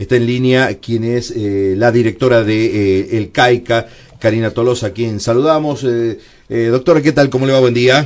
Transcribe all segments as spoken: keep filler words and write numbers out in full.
está en línea quien es eh, la directora de eh, el CAICA, Karina Tolosa, a quien saludamos. Eh, eh, doctora, ¿qué tal? ¿Cómo le va? Buen día.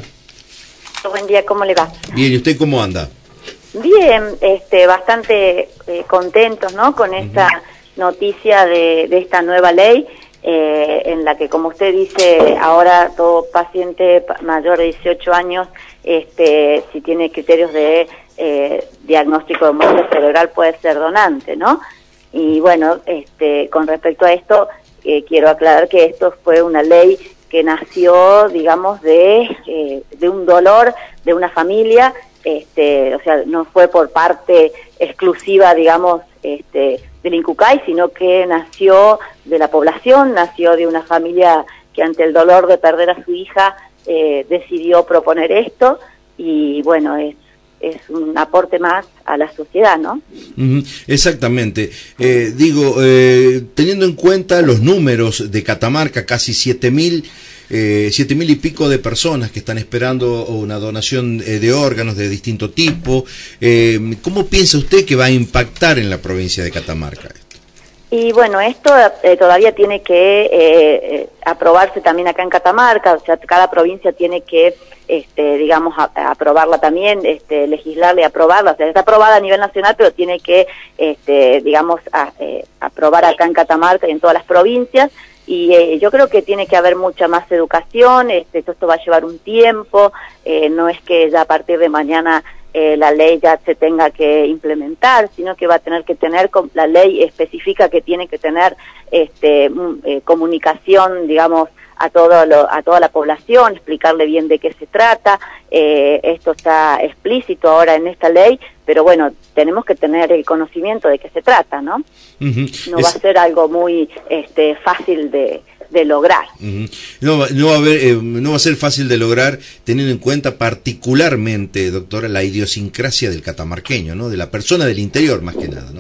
Buen día, ¿cómo le va? Bien, ¿y usted cómo anda? Bien, este, bastante eh, contentos, ¿no? Con esta uh-huh. noticia de, de esta nueva ley, eh, en la que, como usted dice, ahora todo paciente mayor de dieciocho años, este, si tiene criterios de eh, diagnóstico de muerte cerebral, puede ser donante, ¿no? Y bueno, este, con respecto a esto, eh, quiero aclarar que esto fue una ley que nació, digamos, de, eh, de un dolor de una familia, este, o sea, no fue por parte exclusiva, digamos, este, del INCUCAI, sino que nació de la población, nació de una familia que ante el dolor de perder a su hija eh, decidió proponer esto, y bueno, es es un aporte más a la sociedad, ¿no? Uh-huh. Exactamente. Eh, digo, eh, teniendo en cuenta los números de Catamarca, casi siete mil, eh, siete mil y pico de personas que están esperando una donación eh, de órganos de distinto tipo, eh, ¿cómo piensa usted que va a impactar en la provincia de Catamarca esto? Y bueno, esto eh, todavía tiene que eh, eh, aprobarse también acá en Catamarca, o sea, cada provincia tiene que, este, digamos, a, a aprobarla también, este, legislarla y aprobarla, o sea, está aprobada a nivel nacional, pero tiene que, este, digamos, a, eh, aprobar acá en Catamarca y en todas las provincias, y eh, yo creo que tiene que haber mucha más educación, este, esto va a llevar un tiempo, eh, no es que ya a partir de mañana Eh, la ley ya se tenga que implementar, sino que va a tener que tener, la ley especifica que tiene que tener este, eh, comunicación, digamos, a todo lo, a toda la población, explicarle bien de qué se trata, eh, esto está explícito ahora en esta ley, pero bueno, tenemos que tener el conocimiento de qué se trata, ¿no? Uh-huh. No es... va a ser algo muy este, fácil de de lograr. Uh-huh. No, no, va a haber, eh, no va a ser fácil de lograr, teniendo en cuenta particularmente, doctora, la idiosincrasia del catamarqueño, ¿no? De la persona del interior, más que nada, ¿no?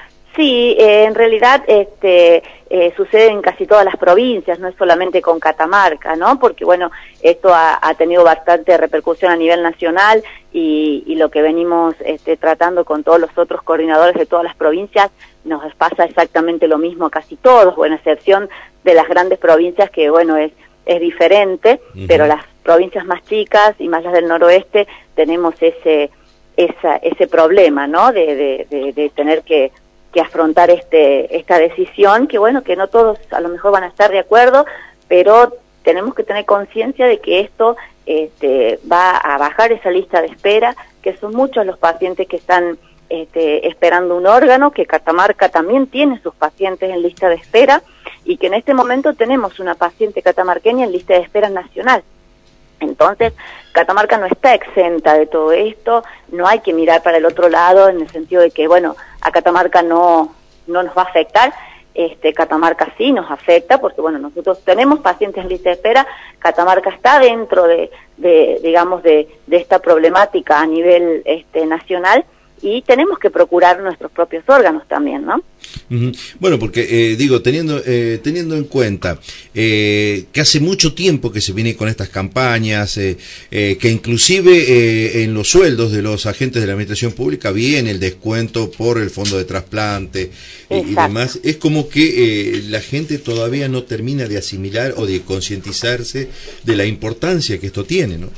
Sí, eh, en realidad este, eh, sucede en casi todas las provincias, no es solamente con Catamarca, ¿no? Porque, bueno, esto ha, ha tenido bastante repercusión a nivel nacional y, y lo que venimos este, tratando con todos los otros coordinadores de todas las provincias, nos pasa exactamente lo mismo a casi todos, con excepción de las grandes provincias que, bueno, es, es diferente, uh-huh. pero las provincias más chicas y más las del noroeste tenemos ese esa, ese problema, ¿no? De, de, de, de tener que, que afrontar este esta decisión, que bueno, que no todos a lo mejor van a estar de acuerdo, pero tenemos que tener conciencia de que esto este, va a bajar esa lista de espera, que son muchos los pacientes que están Este, esperando un órgano, que Catamarca también tiene sus pacientes en lista de espera y que en este momento tenemos una paciente catamarqueña en lista de espera nacional. Entonces, Catamarca no está exenta de todo esto, no hay que mirar para el otro lado en el sentido de que, bueno, a Catamarca no, no nos va a afectar, este, Catamarca sí nos afecta porque, bueno, nosotros tenemos pacientes en lista de espera, Catamarca está dentro de, de digamos, de, de esta problemática a nivel este, nacional, y tenemos que procurar nuestros propios órganos también, ¿no? Uh-huh. Bueno, porque eh, digo, teniendo eh, teniendo en cuenta eh, que hace mucho tiempo que se viene con estas campañas, eh, eh, que inclusive eh, en los sueldos de los agentes de la administración pública viene el descuento por el fondo de trasplante y, y demás, es como que eh, la gente todavía no termina de asimilar o de concientizarse de la importancia que esto tiene, ¿no?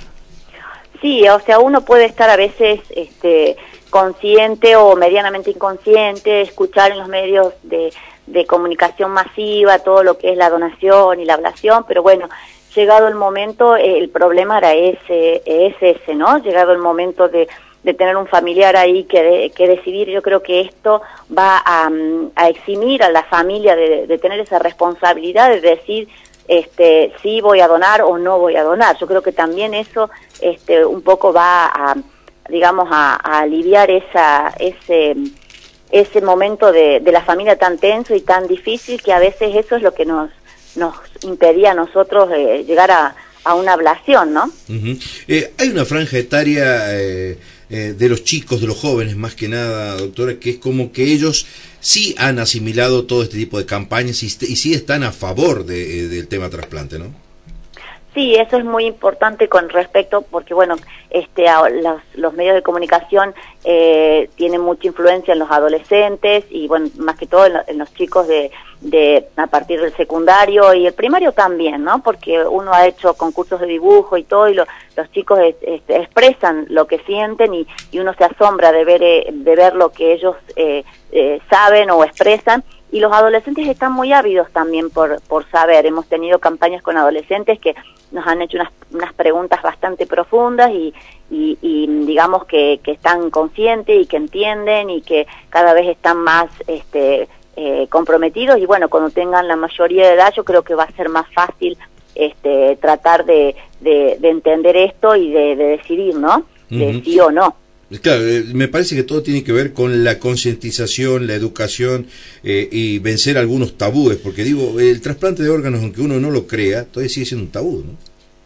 Sí, o sea, uno puede estar a veces este consciente o medianamente inconsciente, escuchar en los medios de, de comunicación masiva todo lo que es la donación y la ablación, pero bueno, llegado el momento, eh, el problema era ese, es ese, ¿no? Llegado el momento de, de tener un familiar ahí que, de, que decidir, yo creo que esto va a, a eximir a la familia de, de tener esa responsabilidad de decir este, si voy a donar o no voy a donar. Yo creo que también eso este, un poco va a digamos, a, a aliviar esa ese ese momento de, de la familia tan tenso y tan difícil, que a veces eso es lo que nos nos impedía a nosotros eh, llegar a, a una ablación, ¿no? Uh-huh. Eh, hay una franja etaria eh, eh, de los chicos, de los jóvenes más que nada, doctora, que es como que ellos sí han asimilado todo este tipo de campañas y, y sí están a favor de, eh, del tema trasplante, ¿no? Sí, eso es muy importante con respecto, porque bueno, este, a, los, los medios de comunicación eh, tienen mucha influencia en los adolescentes y bueno, más que todo en, lo, en los chicos de, de a partir del secundario y el primario también, ¿no? Porque uno ha hecho concursos de dibujo y todo y lo, los chicos es, es, expresan lo que sienten y, y uno se asombra de ver eh, de ver lo que ellos eh, eh, saben o expresan. Y los adolescentes están muy ávidos también por, por saber. Hemos tenido campañas con adolescentes que nos han hecho unas, unas preguntas bastante profundas y, y, y digamos que, que están conscientes y que entienden y que cada vez están más este, eh, comprometidos. Y bueno, cuando tengan la mayoría de edad yo creo que va a ser más fácil este, tratar de, de, de entender esto y de, de decidir, ¿no? De uh-huh. sí o no. Claro, me parece que todo tiene que ver con la concientización, la educación eh, y vencer algunos tabúes, porque digo, el trasplante de órganos, aunque uno no lo crea, todavía sigue siendo un tabú, ¿no?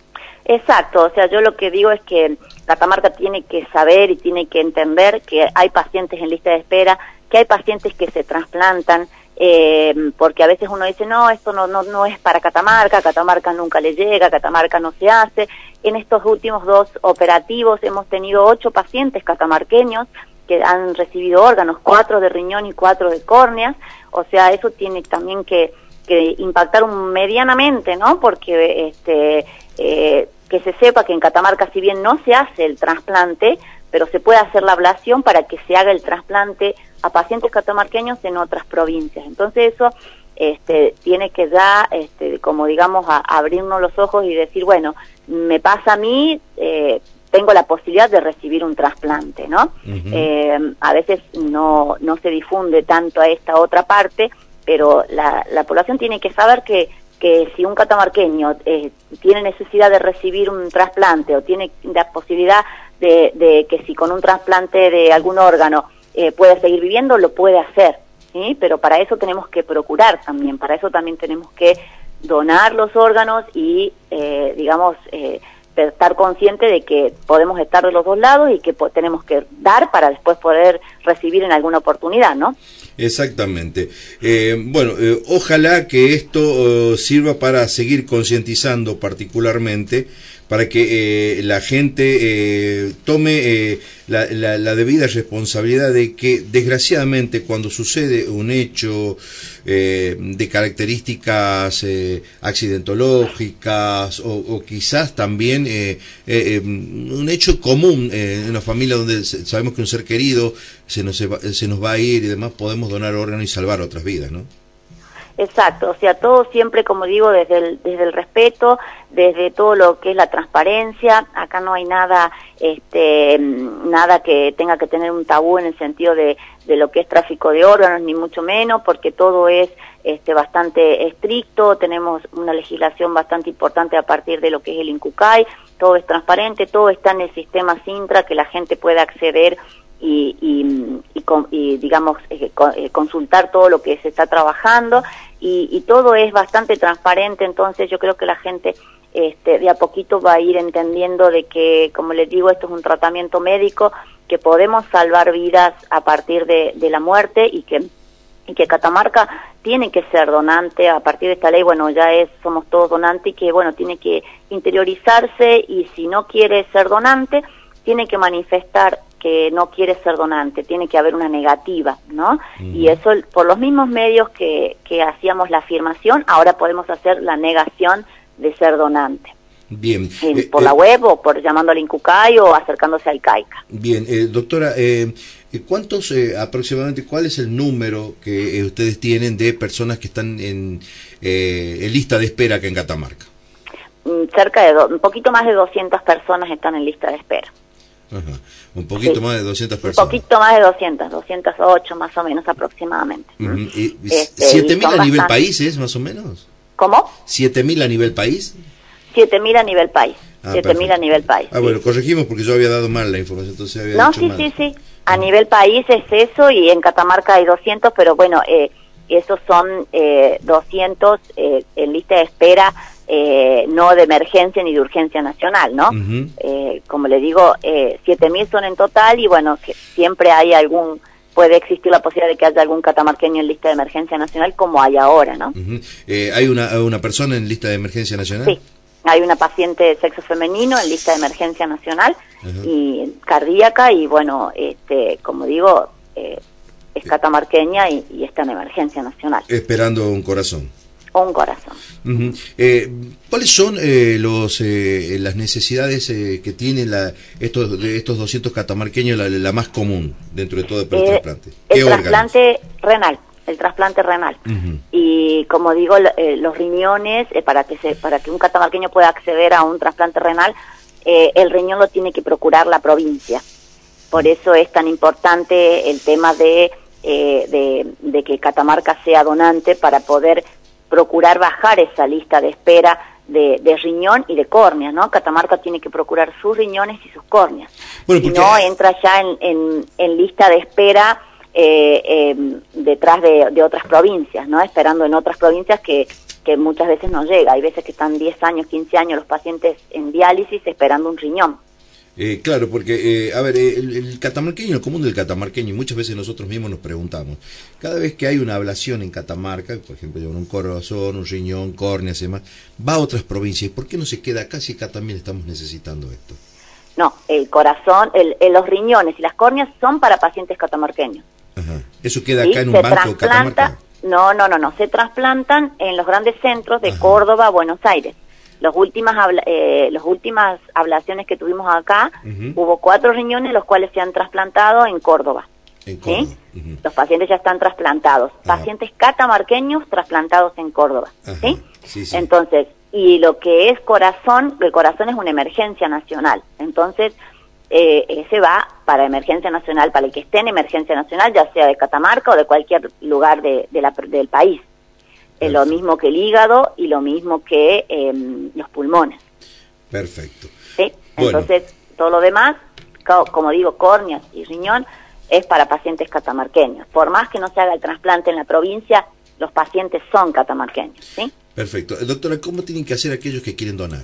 Exacto, o sea, yo lo que digo es que Catamarca tiene que saber y tiene que entender que hay pacientes en lista de espera, que hay pacientes que se trasplantan, eh, porque a veces uno dice, no, esto no, no, no es para Catamarca, Catamarca nunca le llega, Catamarca no se hace. En estos últimos dos operativos hemos tenido ocho pacientes catamarqueños que han recibido órganos, cuatro de riñón y cuatro de córneas, o sea, eso tiene también que, que impactar un, medianamente, ¿no? Porque este, eh, que se sepa que en Catamarca, si bien no se hace el trasplante, pero se puede hacer la ablación para que se haga el trasplante a pacientes catamarqueños en otras provincias. Entonces eso este, tiene que ya, este, como digamos, a, a abrirnos los ojos y decir, bueno, me pasa a mí, eh, tengo la posibilidad de recibir un trasplante, ¿no? Uh-huh. eh, a veces no, no se difunde tanto a esta otra parte, pero la, la población tiene que saber que que si un catamarqueño eh, tiene necesidad de recibir un trasplante o tiene la posibilidad de, de que si con un trasplante de algún órgano eh, puede seguir viviendo, lo puede hacer, ¿sí? Pero para eso tenemos que procurar también, para eso también tenemos que donar los órganos y, eh, digamos, eh, estar consciente de que podemos estar de los dos lados y que tenemos que dar para después poder recibir en alguna oportunidad, ¿no? Exactamente. Eh, bueno, eh, ojalá que esto uh, sirva para seguir concientizando particularmente, para que eh, la gente eh, tome eh, la, la, la debida responsabilidad de que, desgraciadamente, cuando sucede un hecho eh, de características eh, accidentológicas o, o quizás también eh, eh, un hecho común eh, en una familia donde sabemos que un ser querido se nos, se nos va a ir y demás, podemos donar órganos y salvar otras vidas, ¿no? Exacto, o sea, todo siempre, como digo, desde el, desde el respeto, desde todo lo que es la transparencia. Acá no hay nada, este, nada que tenga que tener un tabú en el sentido de, de lo que es tráfico de órganos, ni mucho menos, porque todo es este, bastante estricto. Tenemos una legislación bastante importante a partir de lo que es el INCUCAI, todo es transparente, todo está en el sistema Sintra, que la gente puede acceder y, y, y, y digamos, eh, consultar todo lo que se está trabajando. Y, y todo es bastante transparente, entonces yo creo que la gente este, de a poquito va a ir entendiendo de que, como les digo, esto es un tratamiento médico, que podemos salvar vidas a partir de, de la muerte y que y que Catamarca tiene que ser donante a partir de esta ley. Bueno, ya es somos todos donantes y que, bueno, tiene que interiorizarse y si no quiere ser donante, tiene que manifestar que no quiere ser donante, tiene que haber una negativa, ¿no? Uh-huh. Y eso, por los mismos medios que, que hacíamos la afirmación, ahora podemos hacer la negación de ser donante. Bien. En, eh, por eh, la web o por llamando al INCUCAI o acercándose al CAICA. Bien, eh, doctora, eh, ¿cuántos eh, aproximadamente, cuál es el número que eh, ustedes tienen de personas que están en, eh, en lista de espera acá en Catamarca? Mm, cerca de, do, un poquito más de doscientas personas están en lista de espera. Ajá. Un poquito sí. más de doscientas personas. Un poquito más de doscientas, doscientas ocho más o menos aproximadamente. Uh-huh. este, ¿siete mil a nivel país es más o menos? ¿Cómo? ¿siete mil a nivel país? siete mil a nivel país. Ah, siete mil a nivel país. Ah, bueno, sí. Corregimos porque yo había dado mal la información, entonces había No, dicho sí, mal. sí, sí. A uh-huh. nivel país es eso y en Catamarca hay doscientos, pero bueno, eh, esos son eh, doscientos eh, en lista de espera. Eh, no de emergencia ni de urgencia nacional, ¿no? Uh-huh. Eh, como le digo, eh, siete mil son en total y bueno, que siempre hay algún, puede existir la posibilidad de que haya algún catamarqueño en lista de emergencia nacional como hay ahora, ¿no? Uh-huh. eh, ¿Hay una, una persona en lista de emergencia nacional? Sí, hay una paciente de sexo femenino en lista de emergencia nacional Ajá. y cardíaca y bueno, este, como digo, eh, es catamarqueña y, y está en emergencia nacional. Esperando un corazón. O un corazón. Uh-huh. eh, ¿Cuáles son eh, los eh, las necesidades eh, que tienen la, estos de estos doscientos catamarqueños, la, la más común dentro de todo el Eh, trasplante? el trasplante renal, el trasplante renal. Uh-huh. Y como digo, eh, los riñones, eh, para que se, para que un catamarqueño pueda acceder a un trasplante renal, eh, el riñón lo tiene que procurar la provincia. Por eso es tan importante el tema de, eh, de, de que Catamarca sea donante para poder procurar bajar esa lista de espera de, de riñón y de córneas, ¿no? Catamarca tiene que procurar sus riñones y sus córneas. Bueno, si porque... no, entra ya en, en, en lista de espera eh, eh, detrás de, de otras provincias, ¿no? Esperando en otras provincias que, que muchas veces no llega. Hay veces que están diez años, quince años los pacientes en diálisis esperando un riñón. Eh, claro, porque, eh, a ver, eh, el, el catamarqueño, el común del catamarqueño, y muchas veces nosotros mismos nos preguntamos, cada vez que hay una ablación en Catamarca, por ejemplo, un corazón, un riñón, córneas y demás, va a otras provincias. ¿Por qué no se queda acá si acá también estamos necesitando esto? No, el corazón, el, el, los riñones y las córneas son para pacientes catamarqueños. Ajá. ¿Eso queda ¿Sí? acá en un se banco Catamarca? No, no, no, no, se trasplantan en los grandes centros de Ajá. Córdoba, Buenos Aires. Los últimas habla, eh, las últimas ablaciones que tuvimos acá, Uh-huh. hubo cuatro riñones los cuales se han trasplantado en Córdoba. En Córdoba. ¿Sí? Uh-huh. Los pacientes ya están trasplantados. Ajá. Pacientes catamarqueños trasplantados en Córdoba. Ajá. ¿Sí? Sí, sí. Entonces, y lo que es corazón, el corazón es una emergencia nacional. Entonces, eh, ese va para emergencia nacional, para el que esté en emergencia nacional, ya sea de Catamarca o de cualquier lugar de, de la, del país. Es lo mismo que el hígado y lo mismo que eh, los pulmones. Perfecto. ¿Sí? Bueno. Entonces, todo lo demás, co- como digo, córneas y riñón, es para pacientes catamarqueños. Por más que no se haga el trasplante en la provincia, los pacientes son catamarqueños, ¿sí? Perfecto. Eh, Doctora, ¿cómo tienen que hacer aquellos que quieren donar?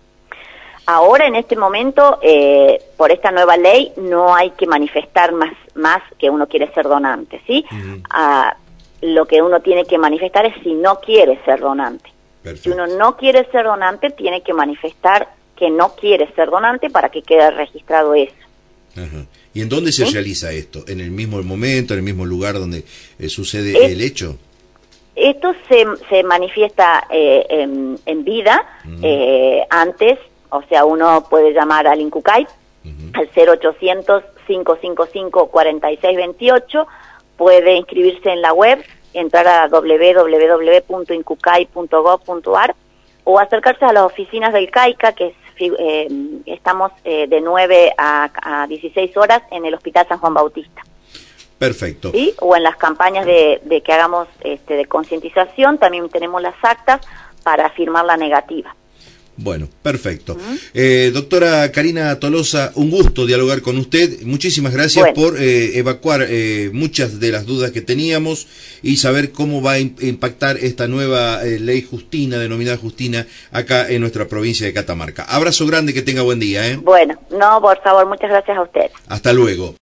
Ahora, en este momento, eh, por esta nueva ley, no hay que manifestar más, más que uno quiere ser donante, ¿sí? Uh-huh. Ah, lo que uno tiene que manifestar es si no quiere ser donante. Perfecto. Si uno no quiere ser donante, tiene que manifestar que no quiere ser donante para que quede registrado eso. Ajá. ¿Y en dónde se ¿Sí? realiza esto? ¿En el mismo momento, en el mismo lugar donde eh, sucede Es- el hecho? Esto se, se manifiesta eh, en, en vida, Ujú. eh, antes, o sea, uno puede llamar al INCUCAI, Ujú. al cero ochocientos, cinco cinco cinco, cuatro seis dos ocho, puede inscribirse en la web, entrar a doble u doble u doble u punto incucai punto gov punto ar o acercarse a las oficinas del CAICA, que es, eh, estamos eh, de nueve a, a dieciséis horas en el Hospital San Juan Bautista. Perfecto. ¿Sí? O en las campañas de, de que hagamos este, de concientización, también tenemos las actas para firmar la negativa. Bueno, perfecto. Uh-huh. eh, doctora Karina Tolosa, un gusto dialogar con usted. Muchísimas gracias bueno. por eh, evacuar eh, muchas de las dudas que teníamos y saber cómo va a impactar esta nueva eh, ley Justina, denominada Justina, acá en nuestra provincia de Catamarca. Abrazo grande, que tenga buen día. ¿eh? Bueno, no, por favor, muchas gracias a usted. Hasta luego.